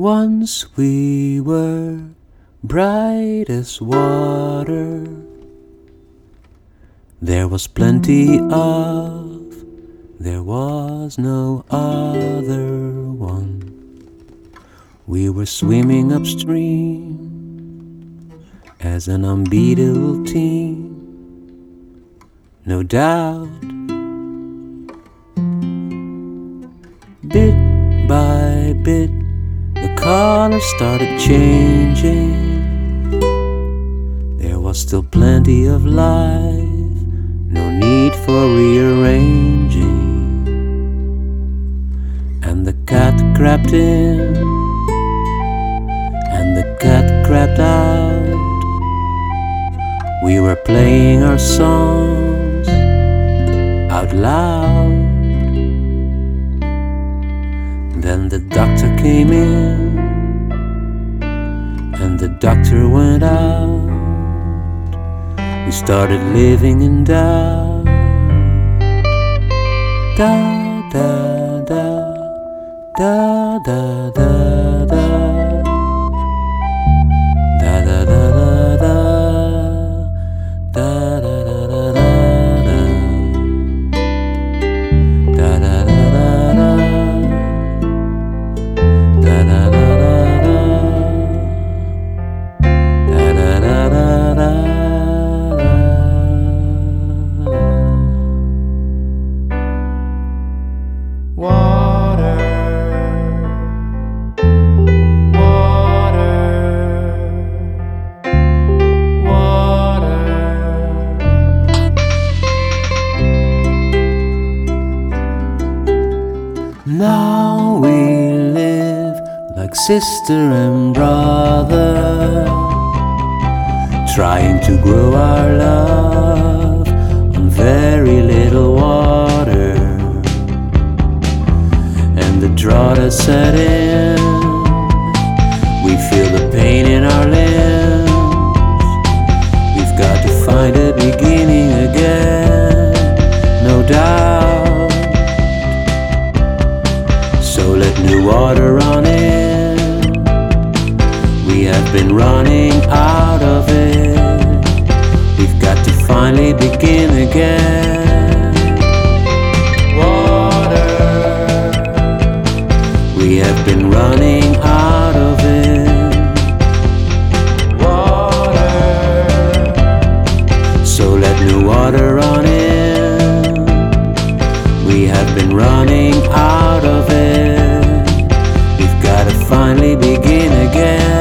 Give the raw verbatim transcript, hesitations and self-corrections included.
Once we were bright as water. There was plenty of, there was no other one. We were swimming upstream as an unbeatable team, no doubt. Bit by bit, the colors started changing. There was still plenty of life, no need for rearranging. And the cat crept in, and the cat crept out. We were playing our songs out loud. Then the doctor came in, and the doctor went out. We started living in doubt. Da da da da da da da da da da da da da da da Now we live like sister and brother, trying to grow our love on very little water. And the drought has set in, we feel the pain in our limbs. We've got to find a beginning again, no doubt. So let new water run in. We have been running out of it. We've got to finally begin again. Water. We have been running out of it. Water. So let new water run in. We have been running out of it. Finally begin again.